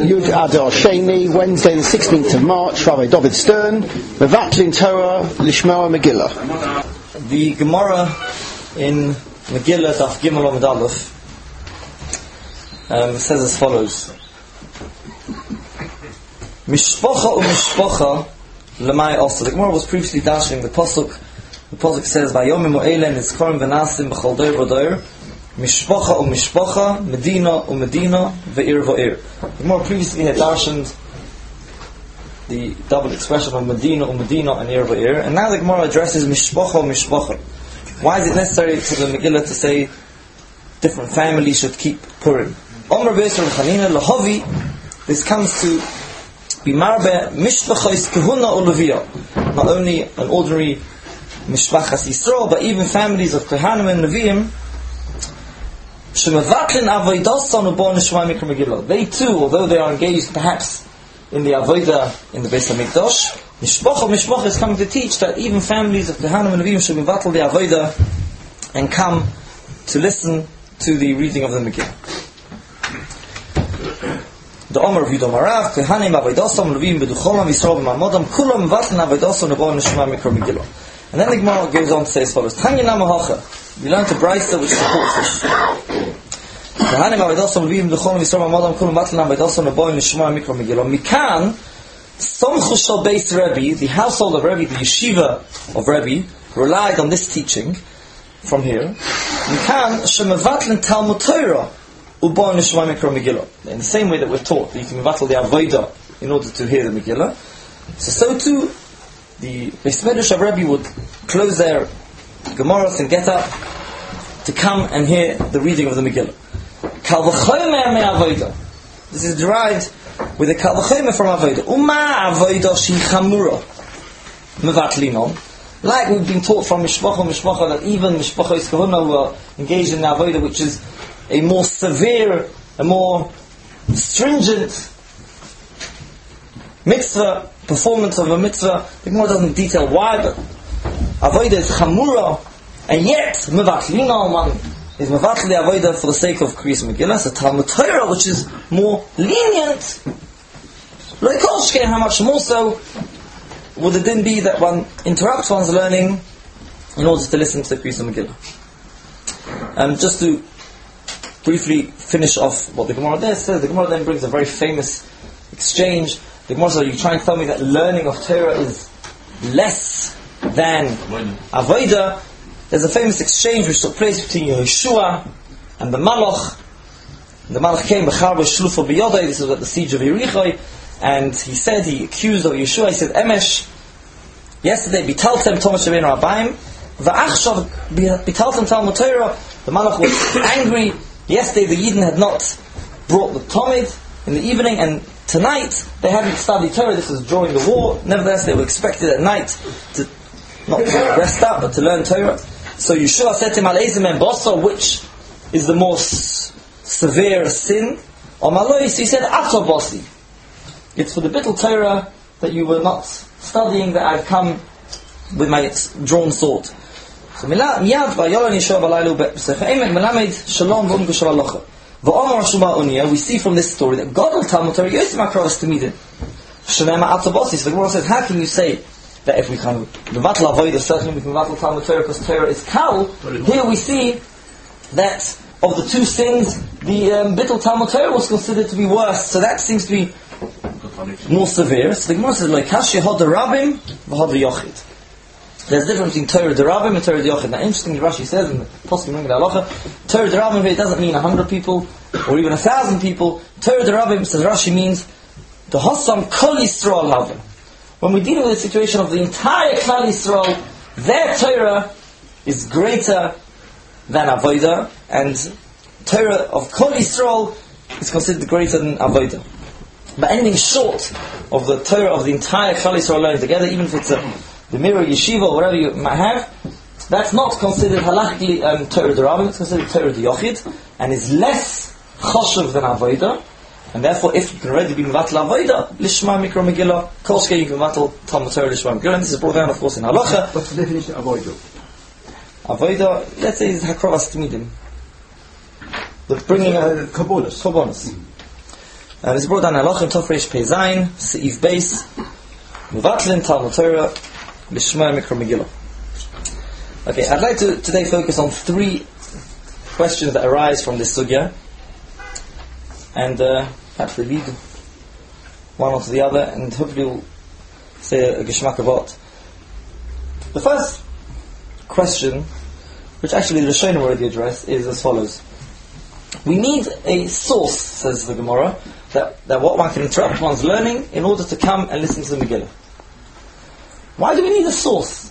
Yud Adar Sheni, Wednesday the 16th of March, Rabbi David Stern, Mevatlin Torah, Lishmoa Megillah. The Gemara in Megillah, Daf Gimel Amud Aleph, says as follows: Mishpocha u'mishpocha lemay asa. The Gemara was previously dashing the pasuk. The pasuk says, "Vayomim u'elen nizkarim v'nasim b'chol doir v'doir." Mishpocha u'mishpocha, Medina u'Medina, ve'ir v'ir. The Gemara previously had darshened the double expression of Medina u'Medina and ir v'ir, and now the Gemara addresses Mishpocha u'mishpocha. Why is it necessary for the Megillah to say different families should keep Purim? Omar Beisar Chanina Lahavi. This comes to be marbe mishpachos kahuna u'leviyah, not only an ordinary mishpachas Yisrael, but even families of Kohanim and Nevi'im. Shemavatlin avodasan u'bo nishma mikra Megillah. They too, although they are engaged perhaps in the avodah in the Beis Hamikdash, Mishpocha is coming to teach that even families of Kohanim and Nevi'im should mevatel the avodah and come to listen to the reading of the Megillah. The Omer of Yudom Arav, Kohanim avodasan Nevi'im beducholam Yisrael b'mamodam kulam mevatlin avodasan u'bo nishma mikra Megillah. And then the Gemara goes on to say as follows: Tanya Namahacha. We learned a brayso which supports this. Kohanim avodasan Nevi'im beducholam Yisrael b'mamodam kulam mevatlin avodasan u'bo nishma mikra Megillah. Mikan Somchu Shal Beis Rebbe, the household of Rebbe, the yeshiva of Rebbe, relied on this teaching from here. Mikan shemevatlin Talmud Torah u'bo nishma mikra Megillah. In the same way that we're taught that you can mevatel the avodah in order to hear the Megillah, so too the Beis Medrash of Rebbe would close their Gemaras and get up to come and hear the reading of the Megillah. Kal v'chomer me avodah. This is derived with a kal v'chomer from avodah. Uma avodah shi chamura mevatlinon. Like we've been taught from Mishpocha that even Mishpocha Kahuna who are engaged in the avodah, which is a more severe, a more stringent mitzvah, performance of a mitzvah. The Gemara doesn't detail why, but avodah is chamura, and yet mevatlinon, one is mevatel the avodah for the sake of Kriyas Megillah. So Talmud Torah, which is more lenient, like how much more so would it then be that one interrupts one's learning in order to listen to the Kriyas Megillah? Just to briefly finish off what the Gemara there says, the Gemara then brings a very famous exchange. The Gemara says, "Are you trying to tell me that learning of Torah is less than avodah?" There's a famous exchange which took place between Yehoshua and the Malach. The Malach came, B'charba Shlufa B'yodai. This was at the siege of Yericho, and he accused of Yeshua. He said, "Emesh, yesterday bitaltem Tomash Rabbeinu Rabbaim, va'achshav bitaltem Talmud Torah." The Malach was angry. Yesterday the Yidden had not brought the Talmud in the evening, and tonight they hadn't studied Torah. This was during the war. Nevertheless, they were expected at night to not to rest up, but to learn Torah. So Yeshua said to him, "Al-Ezim and Bosa, which is the more severe sin?" Or Malois, he said, "Ato Bosi. It's for the bittul Torah that you were not studying that I've come with my drawn sword." So miyad v'yolan Yeshua b'laylu b'sechemek melamed shalom v'um g'shavalocha. V'omar Shuma Unia, we see from this story that God will Talmud Torah yosim akrovas tamidim. Shenema ato Bosi. So the Gemara says, how can you say that if we can mevatel avodah, certainly we can mevatel Talmud Torah because Torah is kal? Here we see that of the two sins, the bittul Talmud Torah was considered to be worse. So that seems to be more severe. So the Gemara says, like Kashi Hod Rabim v'Hod Yochid. There's a difference between Torah Derabim and Torah Yochid. Now, interestingly, Rashi says in the Poskim Ring Halacha, Torah Derabim here doesn't mean 100 people or even 1,000 people. Torah Derabim, says Rashi, means the Hossam Kol Yisrael Havim. When we're dealing with the situation of the entire Klal Yisrael, their Torah is greater than Avodah, and Torah of Kol Yisrael is considered greater than Avodah. But anything short of the Torah of the entire Klal Yisrael learning together, even if it's the mirror yeshiva or whatever you might have, that's not considered halachically Torah Derabim, it's considered Torah Yochid, and is less choshev than Avodah. And therefore, if you can already be mevatel avodah, lishma mikra Megillah, kolshke you can mevatel Talmud Torah lishma Megillah. And this is brought down, of course, in halacha. What's the definition of avodah? Avodah, let's say, is hakrovas tamidim. The bringing korbanos. It's brought down Halachim Tofresh Pei Zayin, Seif Beis, Mevatlin Talmud Torah, Lishma Mikra Megillah. Okay, I'd like to today focus on 3 questions that arise from this sugya, and perhaps we lead one onto the other, and hopefully we'll say a Geshmak Avot. The first question, which actually the Rishonim already addressed, is as follows. We need a source, says the Gemara, that what one can interrupt one's learning in order to come and listen to the Megillah. Why do we need a source?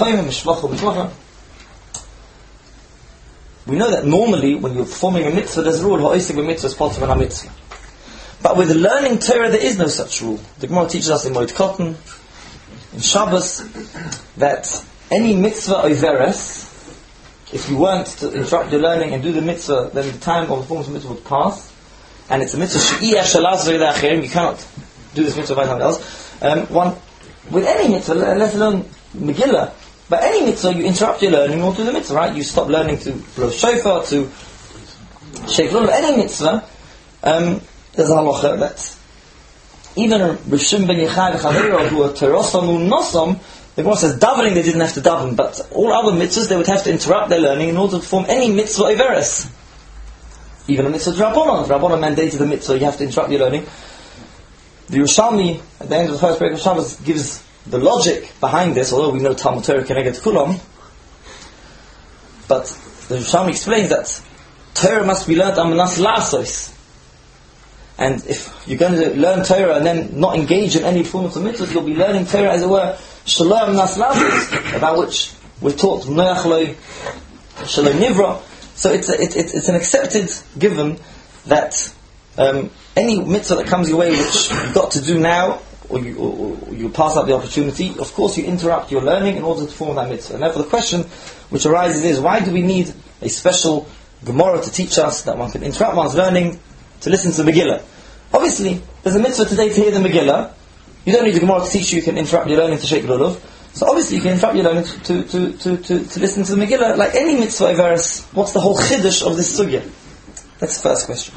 We know that normally when you're performing a mitzvah, there's a rule, ha'osek b'mitzvah is part of an mitzvah. But with learning Torah, there is no such rule. The Gemara teaches us in Moed Katan, in Shabbos, that any mitzvah overes, if you weren't to interrupt your learning and do the mitzvah, then the time of the performance of the mitzvah would pass. And it's a mitzvah she'iyah shalaz v'yidei acherim, you cannot do this mitzvah by someone else. With any mitzvah, let alone Megillah, but any mitzvah, you interrupt your learning or do the mitzvah, right? You stop learning to blow shofar, to shake lulav. Any mitzvah, there's a halacha that even Rishim ben Yechai v'Chavero, who are terosam u'nosam, the Gemara says davening they didn't have to daven, but all other mitzvahs they would have to interrupt their learning in order to perform any mitzvah overes. Even a mitzvah Rabbanon. Rabbanon mandated the mitzvah, you have to interrupt your learning. The Yerushalmi, at the end of the first break of Shabbos, gives the logic behind this, although we know Talmud Torah Keneged Kulam, but the Yerushalmi explains that Torah must be learned amanas lasos. And if you're going to learn Torah and then not engage in any form of mitzvahs, you'll be learning Torah, as it were, shalom nas lasos, about which we're taught noach lo shalom nivra. So it's an accepted given that any mitzvah that comes your way, which you've got to do now, or you pass up the opportunity, of course you interrupt your learning in order to perform that mitzvah. And therefore the question which arises is, why do we need a special Gemara to teach us that one can interrupt one's learning to listen to the Megillah? Obviously, there's a mitzvah today to hear the Megillah. You don't need a Gemara to teach you can interrupt your learning to shake lulav. So obviously you can interrupt your learning to listen to the Megillah. Like any mitzvah overes, what's the whole chiddush of this sugya? That's the first question.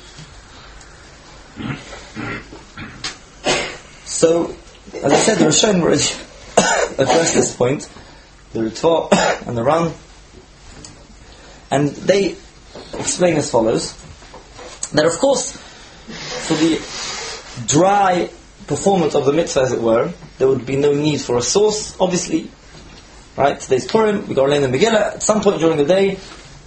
So, as I said, the Rishonim already addressed this point, the Ritva and the Ran, and they explain as follows, that of course, for the dry performance of the mitzvah, as it were, there would be no need for a source, obviously, right? Today's Purim, we got to learn the Megillah, at some point during the day,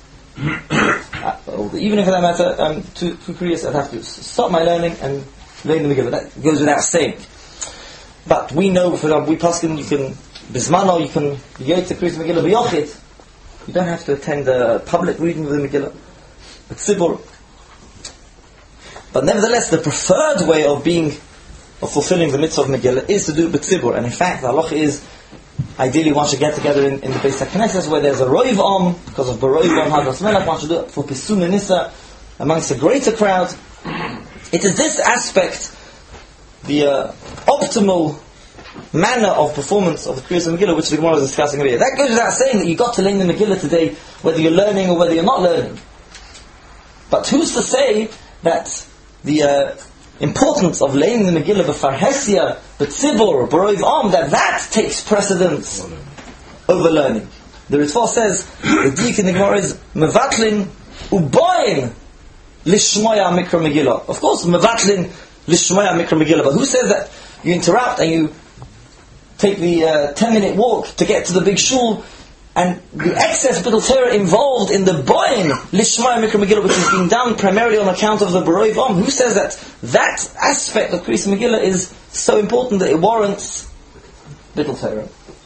even if for that matter, to Kriyas, I'd have to stop my learning and learn the Megillah. That goes without saying. But we know, for example, we paskin, you can bismano, you can go to Kriyas Megillah b'yochid. You don't have to attend a public reading of the Megillah, but tzibur. But nevertheless, the preferred way of fulfilling the mitzvah of Megillah is to do it b'tzibur. And in fact, the halacha is, ideally one should get together in the Beis HaKnesses where there's a roiv om, because of Baroiv om Hadas Melech, one should do it for Pisun and Nisa, amongst a greater crowd. It is this aspect, the optimal manner of performance of the Kriyas Megillah, which the Gemara is discussing over here. That goes without saying that you've got to learn the Megillah today, whether you're learning or whether you're not learning. But who's to say that the importance of learning the Megillah b'farhesia, b'tzibur, b'roiv am, that takes precedence over learning? The Ritva says, the dik in the Gemara is, mevatlin uboyin lishmoya mikra Megillah. Of course, mevatlin lishmoya mikra Megillah, but who says that you interrupt and you take the 10-minute walk to get to the big shul, and the excess B'dul Torah involved in the boyin lishmoya mikra Megillah, which is being done primarily on account of the Baroiv Om, who says that aspect of Kriyas Megillah is so important that it warrants B'dul Torah?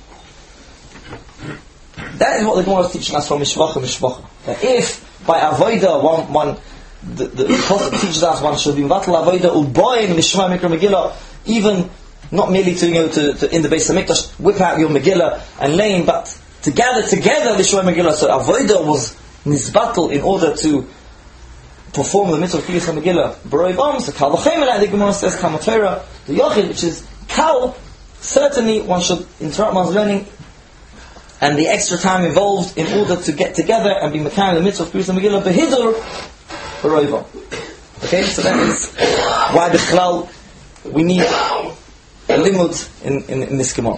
That is what the Gemara is teaching us from Mishvacha Mishvacha. That if by avodah the Prophet teaches us one should be mevatel avodah u'boyin lishmoya mikra Megillah, even not merely to in the Beis HaMikdash whip out your Megillah and lane, but to gather together the Shua Megillah. So avodah was nizbatel in order to perform the mitzvah of Kriyas Megillah. Baroiv Am, so kal v'chemer, the Gemara says Talmud Torah, the Yochid, which is kal. Certainly, one should interrupt one's learning and the extra time involved in order to get together and be mekayim the mitzvah of Kriyas Megillah behidur Baroiv Am. Okay, so that is why the Chlal we need a limud in this Gemara.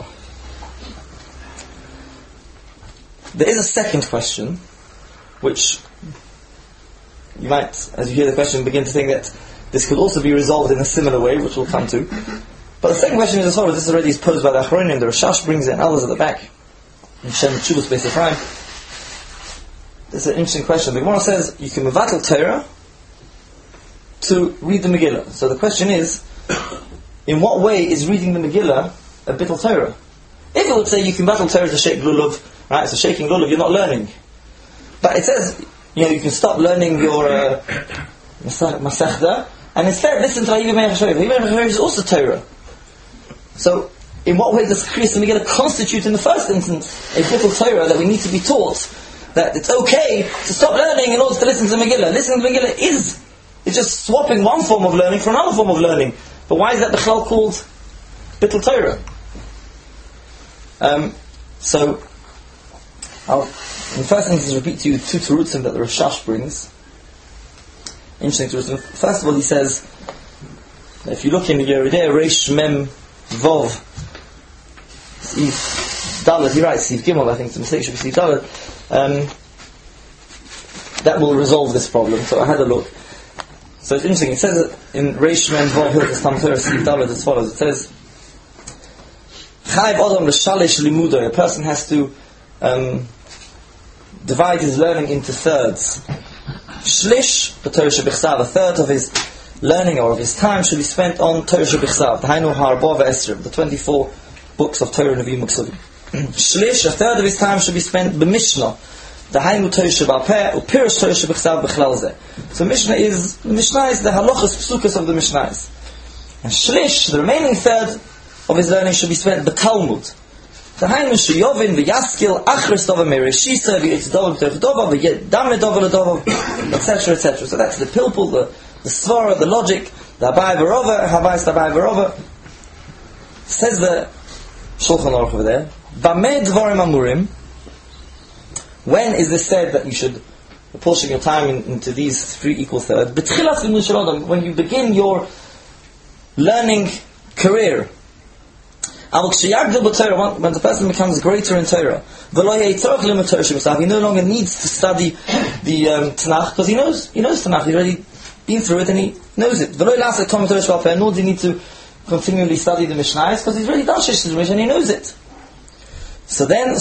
There is a second question, which you might, as you hear the question, begin to think that this could also be resolved in a similar way, which we'll come to. But the second question is as follows. This already is posed by the Achronim. The Rashash brings it, and others at the back. In Shem Tshuvos Beis Ephraim. This is an interesting question. The Gemara says you can mevatel Torah to read the Megillah. So the question is, in what way is reading the Megillah a bittul Torah? If it would say you can mevatel Torah to shake lulav, right? So shaking lulav, you're not learning. But it says, you can stop learning your Masechta, and instead listen to Hayim Mechashev. Hayim Mechashev is also Torah. So, in what way does Kriyas Megillah constitute in the first instance a bittul Torah that we need to be taught that it's okay to stop learning in order to listen to Megillah? Listening to Megillah is just swapping one form of learning for another form of learning. But why is that B'chlal called bittul Torah? So, I'll in the first instance repeat to you two terutzim that the Rashash brings. Interesting terutzim. First of all, he says that if you look in the Yeridei Reish Mem Vov Siv Dalet, he writes Siv Gimel, I think it's a mistake, should be Siv Dalet. That will resolve this problem. So I had a look. So it's interesting. It says in Reish Mem Vov Hilchos Tam Torah Siv Dalet as follows. It says Chayv Odom L'Shalish Limudo. A person has to divide his learning into thirds. Shlish, the Torah Shebichsav, a third of his learning or of his time should be spent on Torah Shebichsav, the Hainu Harbov Esrim, the 24 books of Torah Nevi'im Uksuvim. Shlish, a third of his time should be spent b'Mishnah, the Hainu Torah Sheba'peh, u'Pirush Torah Shebichsav b'Chlal Zeh. So the Mishnah is the halachas psukas of the Mishnahs. And Shlish, the remaining third of his learning should be spent b'Talmud. The Hainu Sheyovin v'Yaskil Achris Dova Mereshisa v'Yitzdovav Tevdova v'Yedam Medova, etc., etc. So that's the pilpul, the svara, the logic, the Abai V'Rova, Havais Abai V'Rova. Says the Shulchan Aruch over there, Bameh Dvarim Amurim. When is this said that you should apportion your time into these three equal thirds? B'tchilas Limud Shel Adam, when you begin your learning career. When the person becomes greater in Torah, he no longer needs to study the Tanakh because he knows Tanakh. He's already been through it and he knows it. Nor does he need to continually study the Mishnahs because he's already done Shishis Mishnah and he knows it. So then,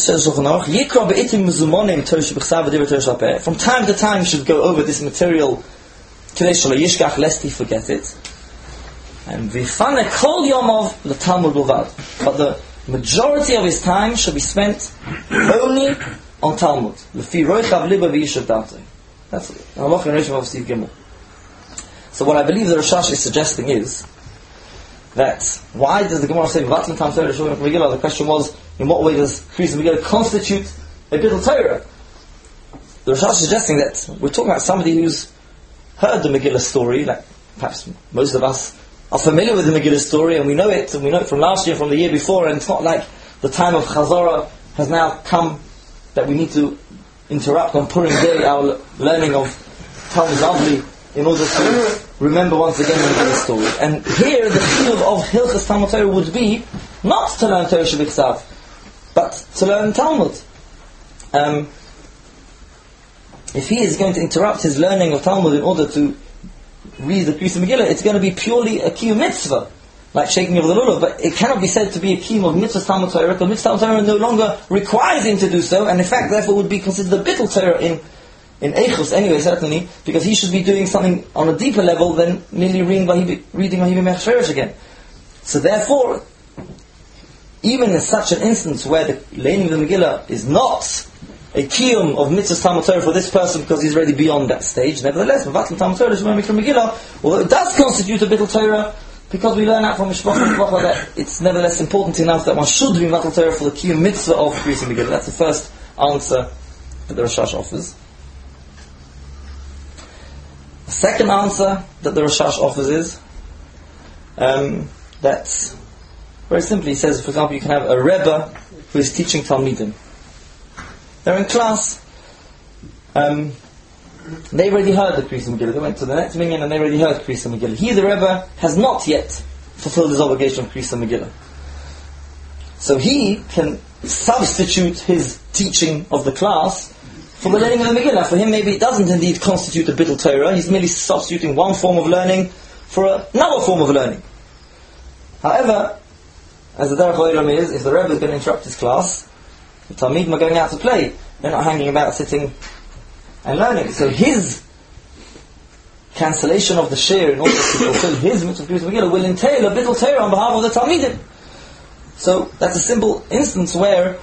from time to time, you should go over this material, lest he forget it. And v'fane kol yomov the Talmud Bilvad. But the majority of his time should be spent only on Talmud. L'fi roichav liba v'yishav dante. That's halach and reishim of Siv Gimel. So what I believe the Rashash is suggesting is that why does the Gemara say v'vatlan tam Torah shulchan Megillah? The question was, in what way does Kriyas Megillah constitute a bittul Torah? The Rashash is suggesting that we're talking about somebody who's heard the Megillah story, like perhaps most of us are familiar with the Megillah story, and we know it from last year, from the year before, and it's not like the time of Chazorah has now come that we need to interrupt on Purim Day our learning of Talmud Avli in order to remember once again the Megillah story. And here the field of Hilchas Talmud Torah would be not to learn Torah Shebichsav, but to learn Talmud. If he is going to interrupt his learning of Talmud in order to read the Kriyas Megillah, it's going to be purely a kiyum mitzvah, like shaking of the lulav, but it cannot be said to be a kiyum of mitzvah Talmud Torah, because mitzvah Talmud Torah no longer requires him to do so, and in fact therefore would be considered a bittul Torah in Eichus anyway, certainly, because he should be doing something on a deeper level than merely reading Vahibim Mechashverosh again. So therefore, even in such an instance where the learning of the Megillah is not a kiyum of mitzvah Talmud Torah for this person because he's already beyond that stage, nevertheless, Mevatlan Talmud Torah Shema Mikra Megillah, although it does constitute a bittul Torah, because we learn out from Mishpachah that it's nevertheless important enough that one should be Mevatlan Torah for the kiyum mitzvah of Kriyas Megillah. That's the first answer that the Rashash offers. The second answer that the Rashash offers is that very simply he says, for example, you can have a Rebbe who is teaching Talmidim. They're in class, and they already heard the Kriyas Megillah. They went to the next minyan and they already heard Kriyas Megillah. He, the Rebbe, has not yet fulfilled his obligation of Kriyas Megillah. So he can substitute his teaching of the class for the learning of the Megillah. For him, maybe it doesn't indeed constitute a bittul Torah. He's merely substituting one form of learning for another form of learning. However, as the Derech Olam is, if the Rebbe is going to interrupt his class, the Talmidim are going out to play. They're not hanging about sitting and learning. So his cancellation of the share in order to fulfill his mitzvah of Kriyas Megillah will entail a bittul Torah on behalf of the Talmidim. So that's a simple instance where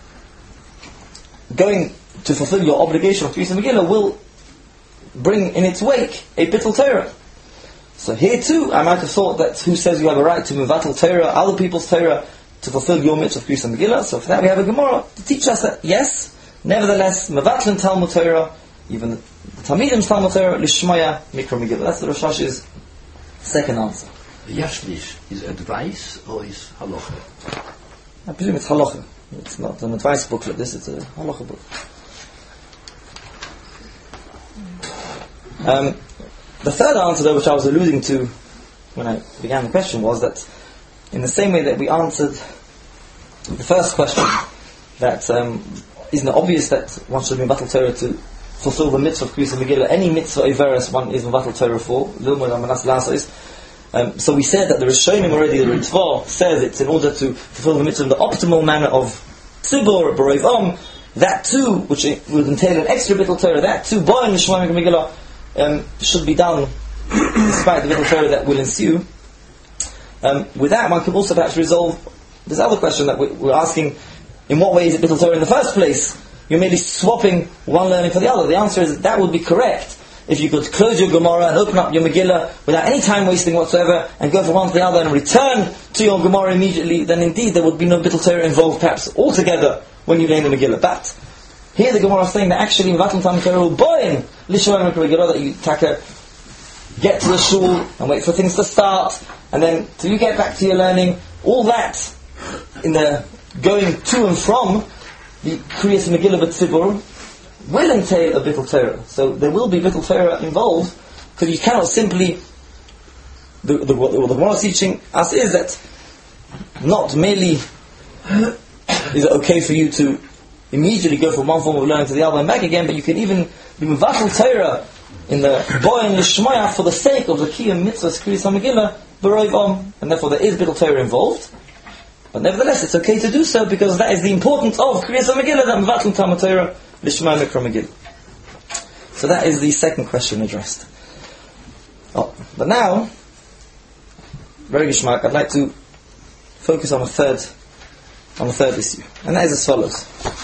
going to fulfill your obligation of Kriyas Megillah will bring in its wake a bittul Torah. So here too, I might have thought that who says you have a right to mevatel Torah, other people's Torah, to fulfill your mitzvah of Kriyas Megillah? So for that we have a Gemara to teach us that yes, nevertheless, mevatel Talmud Torah, even the Talmidim's Talmud Torah, lishmaya mikra Megillah. That's the Rosh Hashiv's second answer. Yashlish is advice or is halacha? I presume it's halacha. It's not an advice booklet. This is a halacha book. The third answer, though, which I was alluding to when I began the question, was that in the same way that we answered the first question, that isn't it obvious that one should be mevatel Torah to fulfill the mitzvah of Kriyas Megillah? Any mitzvah Iveris one is mevatel Torah for. So we said that the Rishonim already, the Ritva says it's in order to fulfill the mitzvah in the optimal manner of Tzibur, B'Roiv Om. That too, which would entail an extra bittul Torah, that too, Boim Lishma Mikra Megillah, should be done despite the bittul Torah that will ensue. With that, one could also perhaps resolve this other question that we're asking: in what way is it bittul Torah in the first place? You're merely swapping one learning for the other. The answer is that would be correct if you could close your Gemara and open up your Megillah without any time wasting whatsoever and go from one to the other and return to your Gemara immediately. Then indeed there would be no bittul Torah involved, perhaps altogether, when you learn the Megillah. But here the Gemara is saying that actually mevatel Talmud Torah will boim lishma mikra Megillah, that you get to the shul and wait for things to start, and then till you get back to your learning, all that in the going to and from the Kriyas Megillah b'tzibur will entail a bittul Torah. So there will be bittul Torah involved, because you cannot simply, what the Gemara is teaching us is that not merely is it okay for you to immediately go from one form of learning to the other and back again, but you can even be mevatel Torah in the boim lishmaya for the sake of the kiyum mitzvahs Kriyas Megillah b'Roiv Om, and therefore there is bittul Torah involved. But nevertheless, it's okay to do so because that is the importance of Kriyas Megillah, that mevatel Talmud Torah lishma mikra Megillah. So that is the second question addressed. But now, very geschmack, I'd like to focus on the third issue, and that is as follows.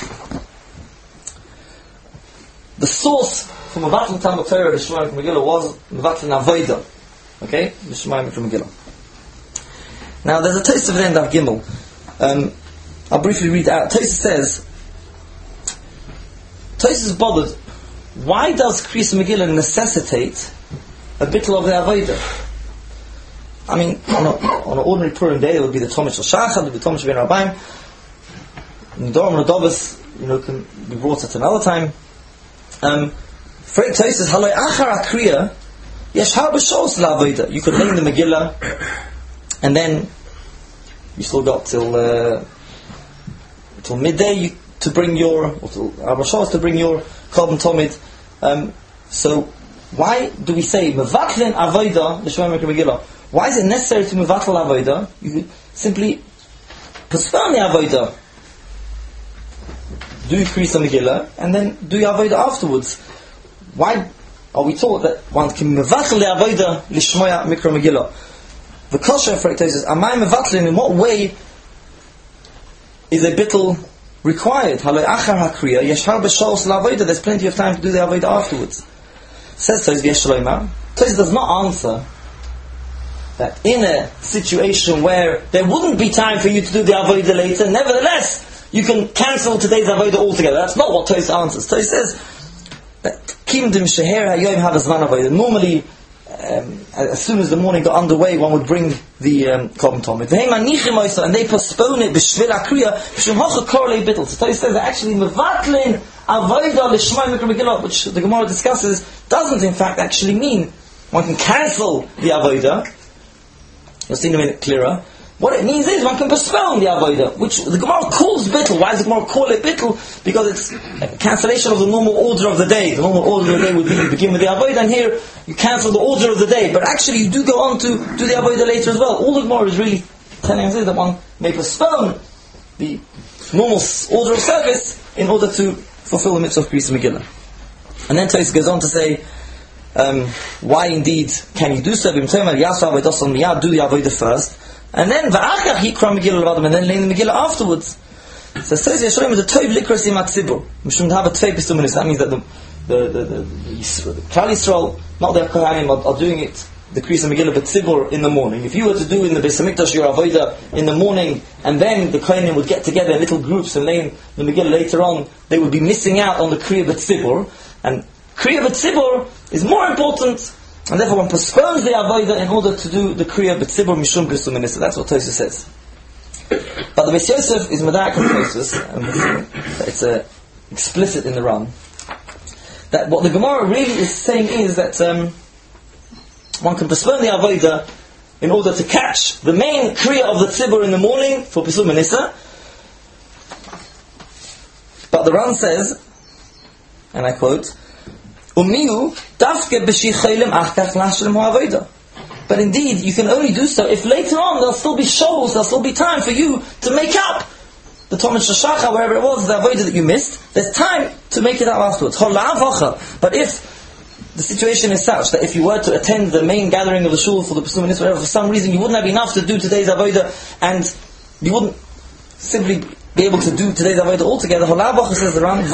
The source for mevatel Talmud Torah lishma mikra Megillah was mevatel avodah. Okay, lishma mikra Megillah. Now there's a Tosafos of the end of Gimel. I'll briefly read it out. Tosafos says, Tosafos is bothered. Why does Kriyas Megillah necessitate a bittul of the avodah? I mean, on an ordinary Purim day, there would be the Tomish Shachar, there would be Tomish Ben Rabbaim. Nedorim and Adovas, can be brought at another time. For it, Tosafos says, Haloi achar akriya, yesh harba shos la'avodah. You could learn the Megillah, and then you still got till midday to bring your, or till Arba Shos to bring your Korban Tomid. So why do we say mevatlin avodah l'shma mikra Megillah? Why is it necessary to mevatel avodah? You could simply postpone the avodah, do Kriyas Megillah, and then do your avodah afterwards. Why are we taught that one can mevatel the avodah l'shma mikra Megillah? The kosher for it says, "Amay mevatlin." In what way is a bittul required? Haloi achar hakriya yeshar b'shos la'avodah. There's plenty of time to do the avodah afterwards. Says Tosafos v'yeshloimar. Tosafos does not answer that in a situation where there wouldn't be time for you to do the avodah later, nevertheless you can cancel today's avodah altogether. That's not what Tosafos answers. Tosafos says that kimdim sheher hayom havazman avodah. Normally, as soon as the morning got underway, one would bring the Korban Tomid. And they postpone it b'shvil akriya b'shum hocha korlei bittul. So Tosfos says that actually mevatlin avodah l'shmai mikra megillah, which the Gemara discusses, doesn't in fact actually mean one can cancel the avodah. You'll see in a minute clearer. What it means is one can postpone the avodah, which the Gemara calls bittul. Why does the Gemara call it bittul? Because it's a cancellation of the normal order of the day. The normal order of the day would be you begin with the avodah, and here you cancel the order of the day. But actually you do go on to do the avodah later as well. All the Gemara is really telling us is that one may postpone the normal order of service in order to fulfill the mitzvah of Kriyas Megillah. And then Tosfos goes on to say, why indeed can you do so? Do the avodah first, and then va'achach yikra Megillah levadim, and then learn the Megillah afterwards. So says Yeshayim is a tov likras im hatzibur. We shouldn't have a tvei pistuminus. That means that the Klal Yisrael, not the Kohanim, are doing it the Kriyas Megillah b'tzibur in the morning. If you were to do in the Beis Hamikdash your avodah in the morning, and then the Kohanim would get together in little groups and learn the Megillah later on, they would be missing out on the Kriya b'tzibur. And Kriya b'tzibur is more important, and therefore one postpones the avodah in order to do the Kriya b'tzibur mishum pistuminus. So that's what Tosfos says. But the Beis Yosef is Medak of Tosfos, and it's explicit in the Ran, that what the Gemara really is saying is that one can postpone the avodah in order to catch the main kriya of the tzibur in the morning for Pesum Menisa. But the Ran says, and I quote, Umiu dafke b'shichaylim achkach lashlim ha'avodah. But indeed, you can only do so if later on there'll still be shows, there'll still be time for you to make up the Tomid Shashacha, wherever it was, the avodah that you missed. There's time to make it up afterwards. But if the situation is such that if you were to attend the main gathering of the shul for the Pesum Menisa, whatever, for some reason you wouldn't have enough to do today's avodah, and you wouldn't simply be able to do today's avodah altogether. Says the Ram,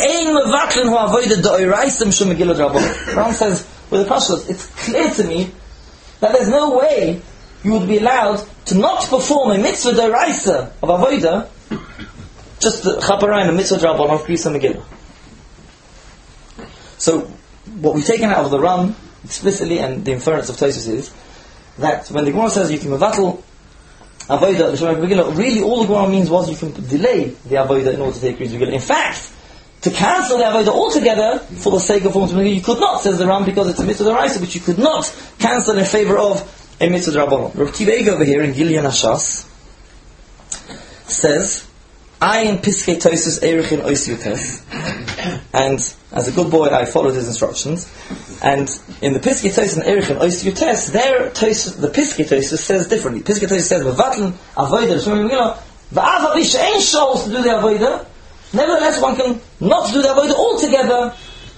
Ram says with the Pashtus, it's clear to me that there's no way you would be allowed to not perform a mitzvah d'oraisa of avodah, just the chaparayim, a mitzvah d'rabbanan of Kriyas Megillah. So, what we've taken out of the Ram explicitly, and the inference of Tosfos is that when the Gemara says you can mevatel avodah l'shem Megillah, really all the Gemara means was you can delay the avodah in order to take Kriyas Megillah. In fact, to cancel the avodah altogether for the sake of form Megillah, you could not, says the Ram, because it's a mitzvah d'oraisa, which you could not cancel in favor of a mitzvah d'rabbanan. Rav Akiva Eiger over here in Gilyon HaShas says, I in Piskei Tosfos Erich in Ois Yutes, and as a good boy I followed his instructions, and in the Piskei Tosfos and Erich in Ois Yutes, there the Piskei Tosfos says differently. Piskei Tosfos says, Mevatlin avodah l'shem Megillah, va'av avi she'ein shols to do the avodah, nevertheless one can not do the avodah altogether,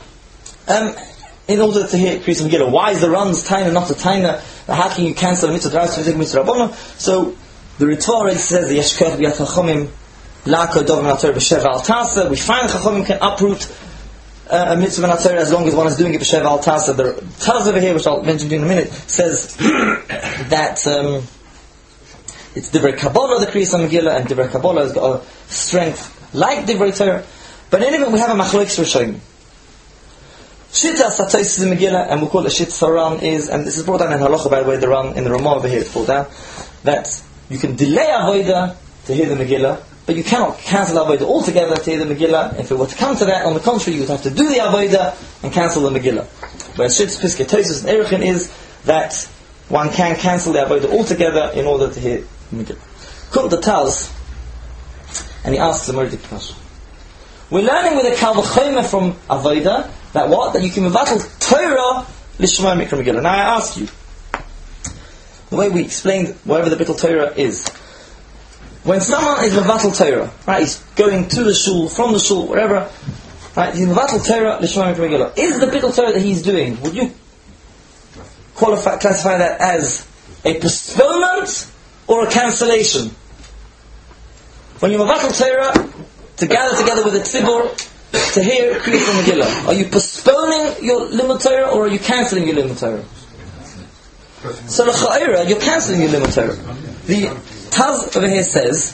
in order to hear Kriyas Megillah. Why is the Ran's taina not a taina? How can you cancel a mitzvah d'oraisa to take mitzvah d'rabbanan? So the Ritva says the Yeshkech b'yat Chachomim la'ko dov v'nator b'sheva al tasa. We find Chachomim can uproot a mitzvah v'nator as long as one is doing it b'sheva al tasa. The Taz over here, which I'll mention to you in a minute, says that it's Divrei Kabbalah, the Kriyas Megillah, and Divrei Kabbalah has got a strength like Divrei Torah. But in any event, we have a machlokes Rishonim. Shita Satosfos Megillah, and we'll call it Shita Ran, is, and this is brought down in Halacha, by the way, the Ran in the Ramah over here, it's brought down, that you can delay avodah to hear the Megillah, but you cannot cancel the avodah altogether to hear the Megillah. If it were to come to that, on the contrary, you would have to do the avodah and cancel the Megillah. Whereas Shita Piskei Tosfos and Erichin is that one can cancel the avodah altogether in order to hear the Megillah. Kunt the Taz, and he asks a Murdik question. We're learning with a Kal V'chomer from avodah that what? That you can mevatel Torah l'shema mikra Megillah. Now I ask you, the way we explained whatever the bittul Torah is, when someone is mevatel Torah, right, he's going to the shul, from the shul, wherever, right, he's mevatel Torah l'shema mikra Megillah. Is the bittul Torah that he's doing, would you classify that as a postponement or a cancellation? When you mevatel Torah to gather together with the tzibur to hear Kriyas Megillah, are you postponing your limud Torah or are you cancelling your limud Torah? So l'cha'ira, you're cancelling your limud Torah. The Taz over here says,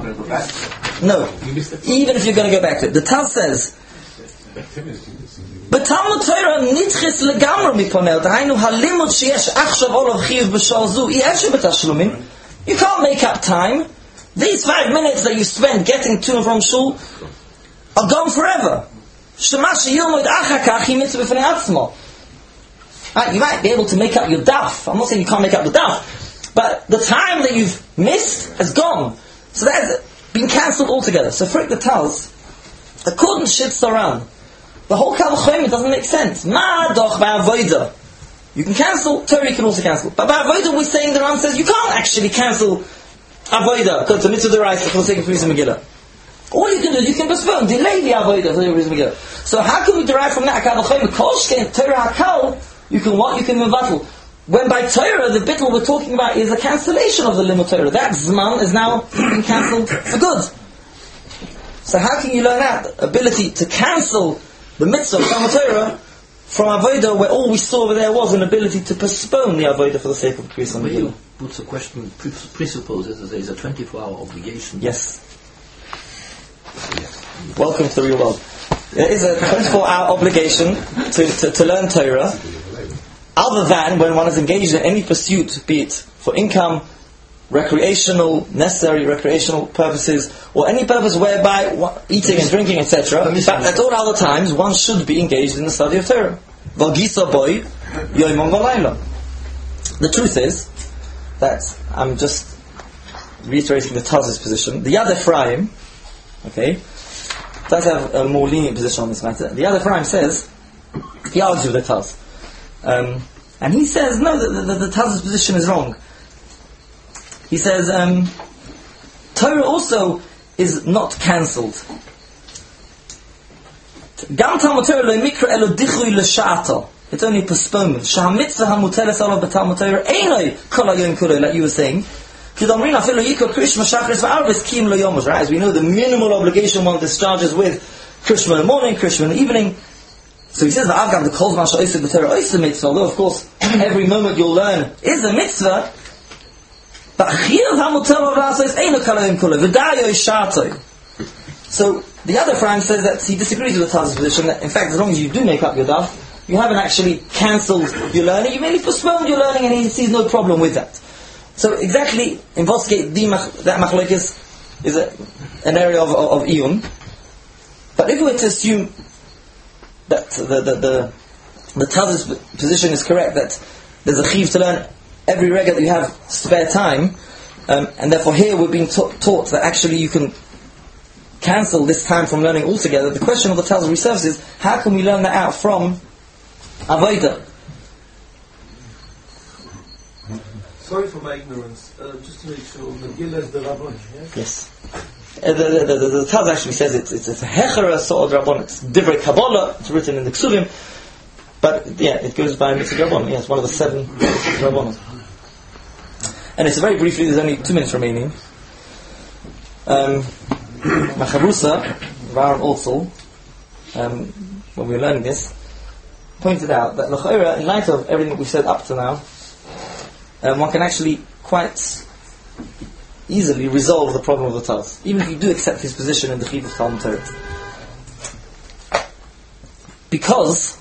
no, even if you're going to go back to it. The Taz says, But Talmud Torah nitchis legamra miponel. Dahainu halimud sheyesh achshav olav chiv b'shor zu. Yesh b'tashlumin. You can't make up time. These 5 minutes that you spend getting to and from shul are gone forever. Shemash yilmod achakach hi mitzvah b'fnei atzmo. You might be able to make up your daf. I'm not saying you can't make up the daf, but the time that you've missed has gone. So that's been cancelled altogether. So Frick the tells, according to Shitz Saran, the whole Kal V'chomer doesn't make sense. Ma doch ba'avoida. You can cancel, Torah you can also cancel. But ba'avoida we're saying the Ram says you can't actually cancel avoida, because it's a mitzvah deraisa for the sake of Kriyas Megillah. All you can do is you can postpone, delay the avoida for the Kriyas Megillah. So how can we derive from that Kal V'chomer? Kolshkein, Torah HaKal, you can what? You can mevatel. When by Torah, the bittul we're talking about is a cancellation of the limud Torah. That Zman is now being cancelled for good. So how can you learn that ability to cancel the mitzvah of Talmud Torah from avodah, where all we saw over there was an ability to postpone the avodah for the sake of Kriyas Megillah? Puts the question, presupposes that there is a 24-hour obligation. Yes. Welcome to the real world. There is a 24-hour obligation to learn Torah, other than when one is engaged in any pursuit, be it for income, recreational, necessary recreational purposes, or any purpose whereby eating and drinking, etc. But at all other times, one should be engaged in the study of Torah. The truth is that, I'm just reiterating the Taz's position, the Yad Ephraim, okay, does have a more lenient position on this matter. The Yad Ephraim says, he argues with the Taz. And he says, no, the Taz's position is wrong. He says, Torah also is not cancelled. Gam Talmud Torah lo mikra elo dichui l'sha'ata. It's only postponement. Sha'amitzvah ha'muteles alav b'Talmud Torah einoi kol hayom kuloi, like you were saying. K'domrin afilo yikol krishma shachris v'arvis kim lo yomos. Right? As we know, the minimal obligation one discharges with Krishma in the morning, Krishma in the evening. So he says that Avgam the kol zman sha'osid b'Torah osid mitzvah. Although of course every moment you'll learn is a mitzvah. But Chiyav HaMutar Rasa is Eino Kalayim Kula V'dayo Ishatoi. So the other Ephraim says that he disagrees with the Taz's position, that in fact as long as you do make up your daf, you haven't actually cancelled your learning, you merely postponed your learning, and he sees no problem with that. So exactly, investigate that machlokes is an area of Iyun. But if we were to assume that the Taz's position is correct, that there's a chiv to learn every regga that you have spare time, and therefore here we're being taught that actually you can cancel this time from learning altogether. The question of the Taz resurfaces, how can we learn that out from avodah? Sorry for my ignorance, just to make sure, Megillah is the Rabbon, yes? The Taz actually says it's a hechera sort of Rabbon, it's Divrei Kabbalah, it's written in the Ksuvim, but yeah, it goes by Mitzvah Rabbon, it's one of the 7 Rabbanon. And it's very briefly, there's only 2 minutes remaining. Macharusa, Varan also, when we were learning this, pointed out that L'chaira, in light of everything we've said up to now, one can actually quite easily resolve the problem of the Taz, even if you do accept his position in the Chiv of Talmud Torah. Because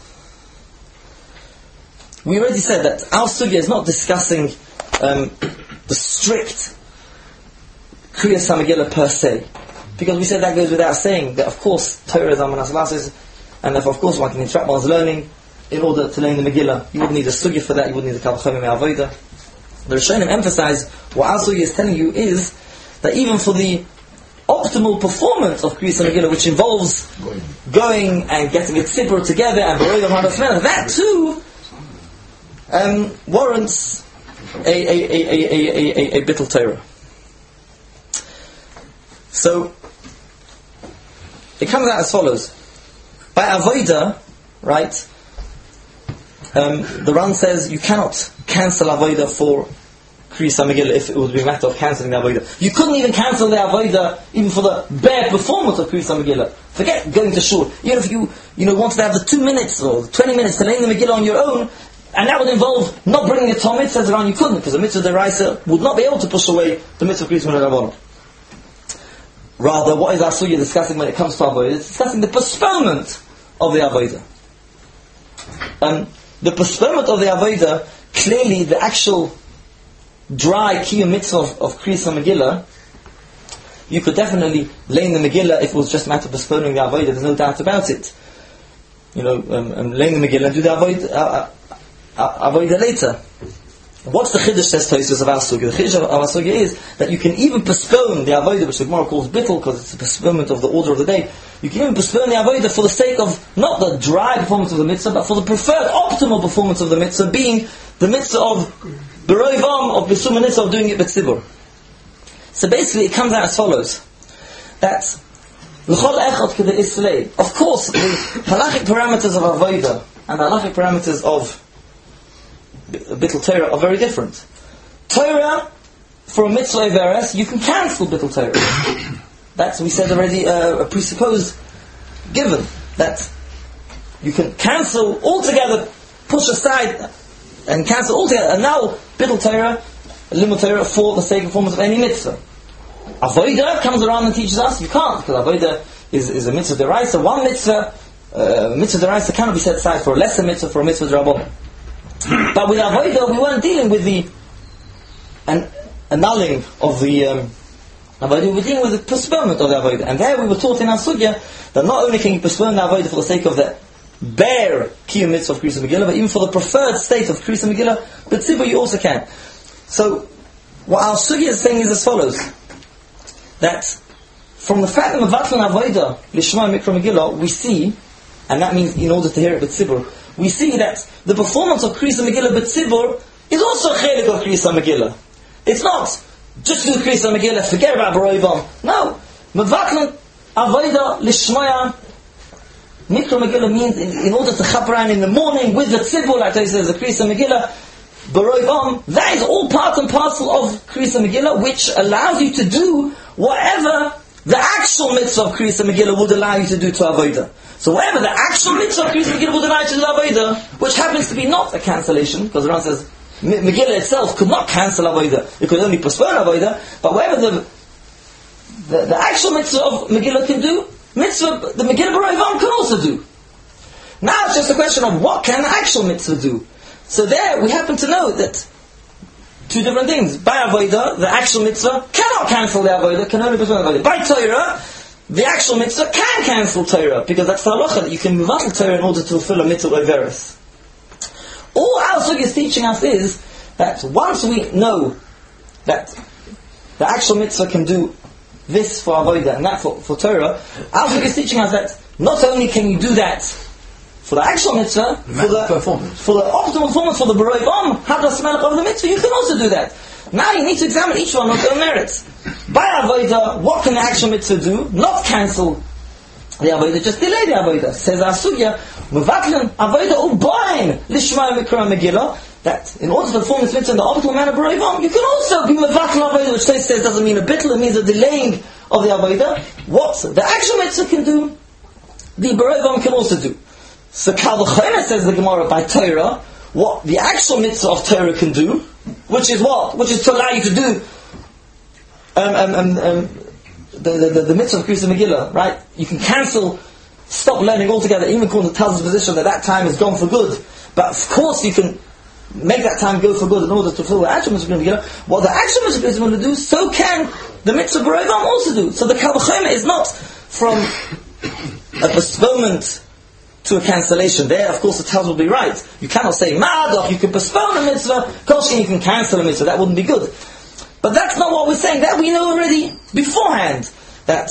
we already said that our sugya is not discussing the strict Kriyas HaMegillah per se, because we said that goes without saying that of course Torah is Amanas Lasis, and therefore of course one can interrupt one's learning in order to learn the Megillah. You wouldn't need a sugya for that, you wouldn't need a Kal V'chomer me'avodah. The Rishonim emphasize what our sugya is telling you is that even for the optimal performance of Kriyas HaMegillah, which involves going and getting a tzibur together and that too warrants a bittul Torah. So it comes out as follows: by avodah, right? The Ran says you cannot cancel avodah for Kriyas HaMegillah if it would be a matter of cancelling the avodah. You couldn't even cancel the avodah even for the bare performance of Kriyas HaMegillah. Forget going to shul. Even if you wanted to have the 2 minutes or 20 minutes to learn the Megillah on your own, and that would involve not bringing a Talmud, says the Ran, you couldn't, because the mitzvah deraisa would not be able to push away the mitzvah of Kriyas HaMegillah. Rather, what is our sugya discussing when it comes to avodah? It's discussing the postponement of the avodah. the postponement of the Avodah, clearly the actual dry Kiyum Mitzvah of Kriyas Megillah, you could definitely lay in the Megillah if it was just a matter of postponing the Avodah, there's no doubt about it. You know, lay in the Megillah and do the Avodah later. What's the Chiddush, says Tosfos, of our Sugya? The Chiddush of our Sugya is that you can even postpone the Avodah, which the Gemara calls Bittul, because it's a postponement of the order of the day. You can even postpone the Avodah for the sake of not the dry performance of the mitzvah, but for the preferred optimal performance of the mitzvah, being the mitzvah of Beroivam, of Besum Mitzvah, of doing it B'tzibur. So basically it comes out as follows, that L'chol Echad K'dei Islay, of course the halachic parameters of Avodah and the halachic parameters of Bittul Torah are very different. Torah, for a mitzvah Averes, you can cancel Bittul Torah. That's, we said already, a presupposed given, that you can cancel altogether, push aside and cancel altogether, and now Bittul Torah, Limud Torah, for the sake of performance of any mitzvah. Avodah comes around and teaches us you can't, because Avodah is a mitzvah deraisa. One mitzvah, mitzvah deraisa cannot be set aside for a lesser mitzvah, for a mitzvah derabbanan. But with Avodah, we weren't dealing with the annulling of the Avodah, we were dealing with the postponement of the Avodah. And there we were taught in our Sugya that not only can you postpone the Avodah for the sake of the bare Kiyum Mitzvah of Kriyas Megillah, but even for the preferred state of Kriyas Megillah, but Tzibur you also can. So, what our Sugya is saying is as follows, that from the fact that Mevatlan Avodah Lishma Mikra Megillah, we see, and that means in order to hear it B'tzibur, we see that the performance of Kriyas Megillah B'tzibur is also a chelik of Kriyas Megillah. It's not just do Kriyas Megillah, forget about Baroivam. No, Mevatlan Avodah Lishma Mikra Megillah means in order to chaperan in the morning with the tzibur, like I said, the Kriyas Megillah, Baroivam, that is all part and parcel of Kriyas Megillah, which allows you to do whatever the actual mitzvah of Kriyas Megillah would allow you to do to Avodah. So whatever the actual mitzvah of Kriyas Megillah would allow you to do to Avodah, which happens to be not a cancellation, because the Ran says Megillah itself could not cancel Avodah, it could only postpone Avodah, but whatever the actual mitzvah of Megillah can do, mitzvah, the Megillah Baroivam can also do. Now it's just a question of what can the actual mitzvah do. So there we happen to know that two different things. By Avodah, the actual mitzvah cannot cancel the Avodah, can only postpone Avodah. By Torah, the actual mitzvah can cancel Torah, because that's the halacha, that you can mevatel Torah in order to fulfill a mitzvah Averis. All our Sugya is teaching us is that once we know that the actual mitzvah can do this for Avodah and that for Torah, our Sugya is teaching us that not only can you do that for the actual mitzvah, for the optimal performance, for the Baroivam, Hadas Melech of the mitzvah, you can also do that. Now you need to examine each one of their merits. By Avodah, what can the actual mitzvah do? Not cancel the Avodah, just delay the Avodah. Says our Sugya, Mevatlan Avodah ubayin Lishma Mikra Megillah, that in order to perform this mitzvah in the optimal manner, Baroivam, you can also be Mevatlan Avodah, which says doesn't mean a bittul, it means a delaying of the Avodah. What the actual mitzvah can do, the Baroivam can also do. So Kal V'chomer, says the Gemara, by Torah, what the actual mitzvah of Torah can do, which is what? Which is to allow you to do the mitzvah of Kriyas Megillah, right? You can cancel, stop learning altogether, even according to Taz's position that time is gone for good. But of course you can make that time go for good in order to fulfill the actual mitzvah of Kriyas Megillah. What the actual mitzvah of Kriyas Megillah do, so can the mitzvah of Baroivam also do. So the Kal V'chomer is not from a postponement to a cancellation. There, of course, the Taz will be right. You cannot say Ma'adoch, you can postpone a mitzvah, Kolshin, you can cancel a mitzvah. That wouldn't be good. But that's not what we're saying. That we know already beforehand. That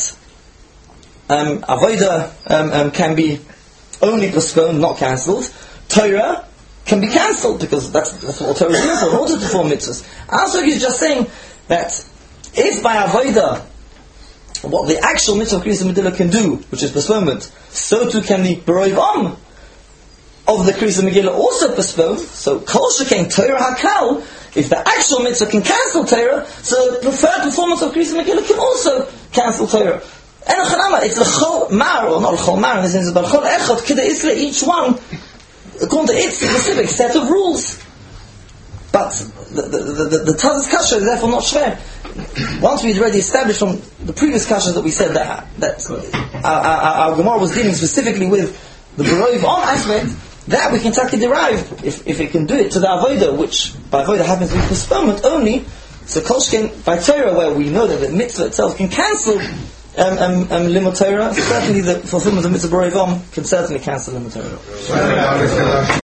Avodah can be only postponed, not cancelled. Torah can be cancelled, because that's what Torah is doing for, in order to perform mitzvahs. Also, he's just saying that if by Avodah what the actual mitzvah of Kriyas Megillah can do, which is postponement, so too can the Baroivam of the Kriyas Megillah also postpone. So Kol Shekain Torah HaKal, if the actual mitzvah can cancel Torah, so the preferred performance of Kriyas Megillah can also cancel Torah. It's l'chol mar, or not l'chol mar in the sense, but l'chol echad k'dei isle, each one according to its specific set of rules. But the Taz's kasha is therefore not shver. Once we'd already established from the previous kashas that we said that our Gemara was dealing specifically with the Baroivam aspect, that we can take derive if it can do it to the avodah, which by avodah happens to be postponement only. So kolshken by Torah, where we know that the mitzvah itself can cancel limud Torah, certainly the fulfillment of mitzvah b'roivam can certainly cancel limud Torah.